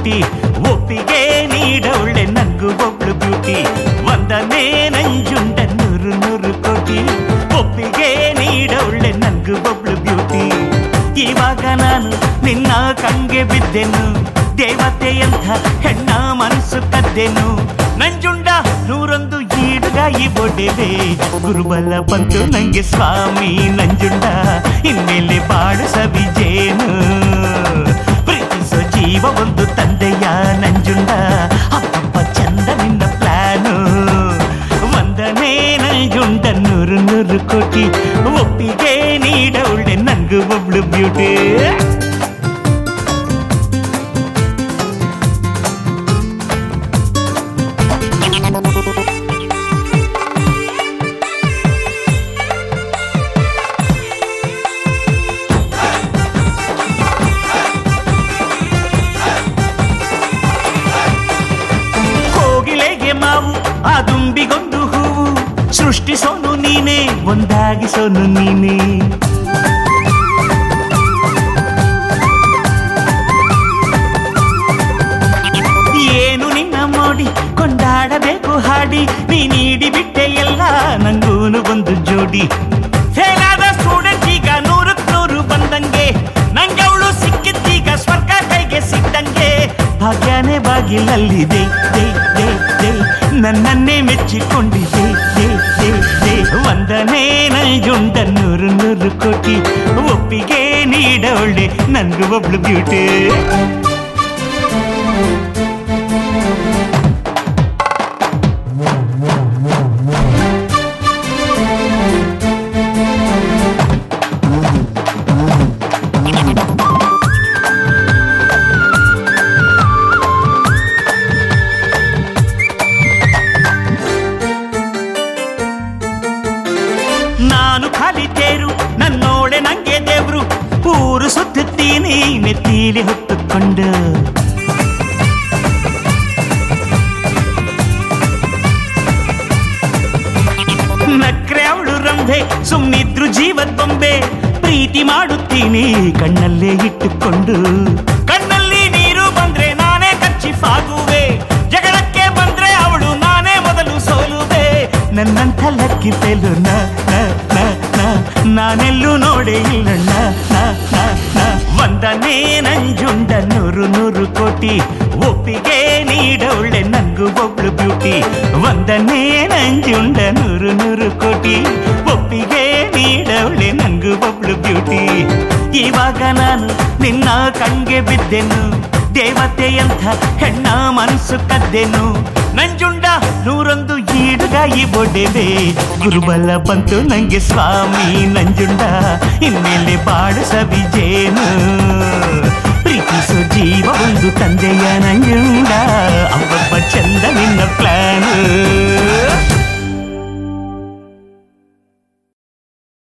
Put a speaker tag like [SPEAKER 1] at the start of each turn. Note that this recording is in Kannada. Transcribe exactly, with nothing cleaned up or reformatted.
[SPEAKER 1] ಕೋಟಿ ಒಪ್ಪಿಗೆ ನೀಡವಳೆ ನಂಗೂ ಒಬ್ಳು ಬ್ಯೂಟಿ ವಂದನೆ ನಂಜುಂಡ ನೂರು ನೂರು ಕೋಟಿ ಒಪ್ಪಿಗೆ ನೀಡವಳೆ ನಂಗೂ ಒಬ್ಳು ಬ್ಯೂಟಿ ಇವಾಗ ನಾನು ನಿನ್ನ ಕಂಗೆ ಬಿದ್ದೆನು ದೇವತೆಯಂಥ ಹೆಣ್ಣ ಮನಸ್ಸು ಕದ್ದೆನು ನಂಜುಂಡ ನೂರೊಂದು ಈಡುಗಾಯಿ ಬೊಡೆವೆ ಗುರುಬಲ ಬಂತು ನಂಗೆ ಸ್ವಾಮಿ ನಂಜುಂಡ ಇನ್ಮೇಲೆ ಬಾಡು ಸವಿಜೇನು ಪ್ರೀತಿಸೋ ಜೀವ ಒಂದು ತಂದೆಯ ನಂಜುಂಡ ಅಪ್ಪಪ್ಪ ಚಂದ ನಿನ್ನ ಪ್ಲಾನು ವಂದನೆ ನಂಜುಂಡ ನೂರು ನೂರು ಕೋಟಿ ಒಪ್ಪಿಗೆ ನೀಡವಳೆ ನಂಗೂ ಒಬ್ಳು ಬ್ಯೂಟಿ ಕೋಗಿಲೆಗೆ ಮಾವು ಆ ದುಂಬಿಗೊಂದು ಹೂವು ಸೃಷ್ಟಿಸೋನು ನೀನೇ ಒಂದಾಗಿಸೋನು ನೀನೇ ಏನು ನಿನ್ನ ಮೋಡಿ ಕೊಂಡಾಡಬೇಕು ಹಾಡಿ ನೀ ನೀಡಿ ಬಿಟ್ಟೆ ಎಲ್ಲ ನಂಗೂನು ಒಂದು ಜೋಡಿ ಫೇಲಾದ ಸ್ಟೂಡೆಂಟ್ ಈಗ ನೂರಕ್ಕೆ ನೂರು ಬಂದಂಗೆ ನಂಗೆ ಅವಳು ಸಿಕ್ಕಿದ್ದೀಗ ಸ್ವರ್ಗ ಕೈಗೆ ಸಿಕ್ಕಂಗೆ ಭಾಗ್ಯನೇ ಬಾಗಿಲಲ್ಲಿದೆ ದೇ ದೇ ದೇ ನನ್ನನ್ನೇ ಮೆಚ್ಚಿಕೊಂಡಿದೆ ದೇ ದೇ ದೇ ವಂದನೆ ನಂಜುಂಡ ನೂರು ನೂರು ಕೋಟಿ ಒಪ್ಪಿಗೆ ನೀಡವಳೆ ನಂಗೂ ಒಬ್ಳು ಬ್ಯೂಟಿ ನಾನು ಕಲಿತೇರು ನನ್ನೋಳೆ ನಂಗೆ ದೇವ್ರು ಊರು ಸುತ್ತುತ್ತೀನಿ ನೆತ್ತೀಲಿ ಹೊತ್ತುಕೊಂಡು ನಕ್ರೆ ಅವಳು ರಂಭೆ ಸುಮ್ನಿದ್ರು ಜೀವದ ಬೊಂಬೆ ಪ್ರೀತಿ ಮಾಡುತ್ತೀನಿ ಕಣ್ಣಲ್ಲೇ ಇಟ್ಟುಕೊಂಡು ಕಣ್ಣಲ್ಲಿ ನೀರು ಬಂದ್ರೆ ನಾನೇ ಕಚ್ಚಿಫಾಗುವೆ ಜಗಳಕ್ಕೆ ಬಂದ್ರೆ ಅವಳು ನಾನೇ ಮೊದಲು ಸೋಲುವೆ ನನ್ನಂಥ ಲಕ್ಕಿ ಫೇಲು ನ ನ ನ ನಾನೆಲ್ಲೂ ನೋಡೇ ಇಲ್ಲಣ್ಣ ನ ನ ನ ವಂದನೆ ನಂಜುಂಡ ನೂರು ನೂರು ಕೋಟಿ ಒಪ್ಪಿಗೆ ನೀಡವಳೆ ನಂಗೂ ಒಬ್ಳು ಬ್ಯೂಟಿ ವಂದನೆ ನಂಜುಂಡ ನೂರು ನೂರು ಕೋಟಿ ಒಪ್ಪಿಗೆ ನೀಡವಳೆ ನಂಗೂ ಒಬ್ಳು ಬ್ಯೂಟಿ ಇವಾಗ ನಾನು ನಿನ್ನ ಕಂಗೆ ಬಿದ್ದೆನು ದೇವತೆಯಂಥ ಹೆಣ್ಣ ಮನಸ್ಸು ಕದ್ದೆನು ನಂಜುಂಡ ನೂರೊಂದು ಈಡುಗಾಯಿ ಬೊಡೆವೆ ಗುರುಬಲ ಬಂತು ನಂಗೆ ಸ್ವಾಮಿ ನಂಜುಂಡ ಇನ್ಮೇಲೆ ಬಾಡು ಸವಿಜೇನು ಪ್ರೀತಿಸೋ ಜೀವ ಒಂದು ತಂದೆಯ ನಂಜುಂಡ ಅಬ್ಬಬ್ಬ ಚಂದ ನಿನ್ನ ಪ್ಲಾನು